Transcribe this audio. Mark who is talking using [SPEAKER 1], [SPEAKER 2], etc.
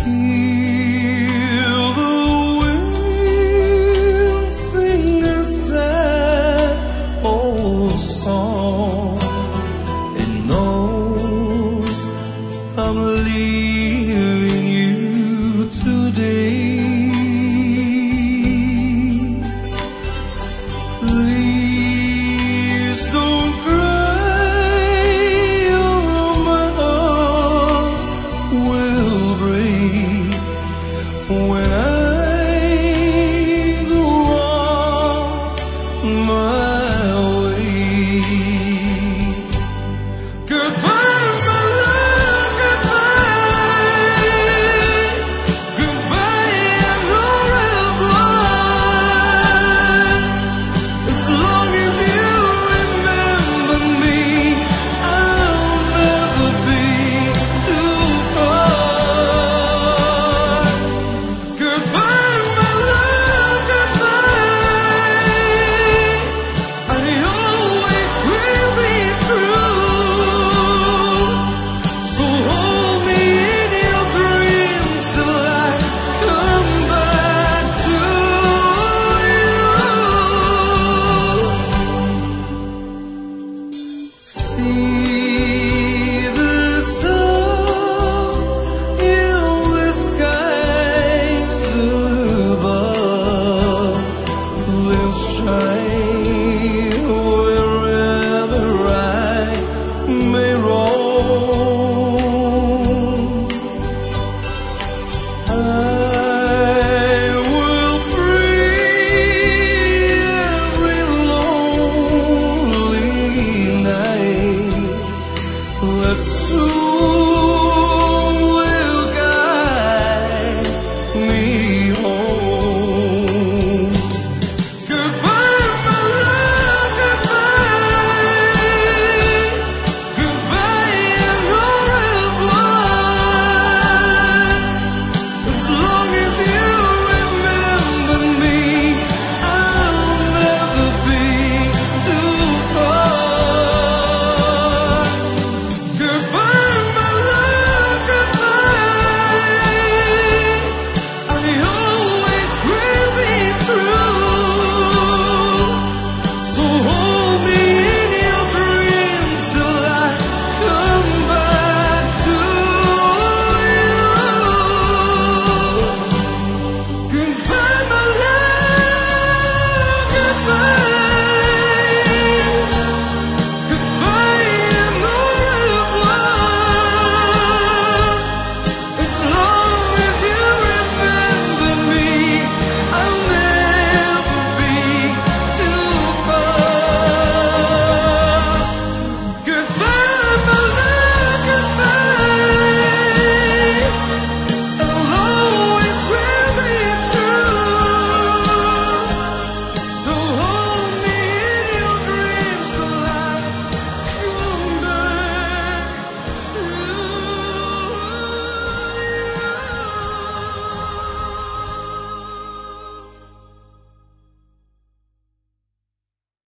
[SPEAKER 1] Hear the wind sing a sad old song. It knows I'm leaving you today. Please don't cry, or my heart will break when I go on my way. Goodbye, my love, goodbye. Goodbye, and au revoir. As long as you remember me, I'll never be too far. Goodbye, my love, goodbye. I always will be true. So hold me in your dreams till I come back to you. See the stars in the skies above. They'll shine wherever I may roam. I will pray every lonely night that soon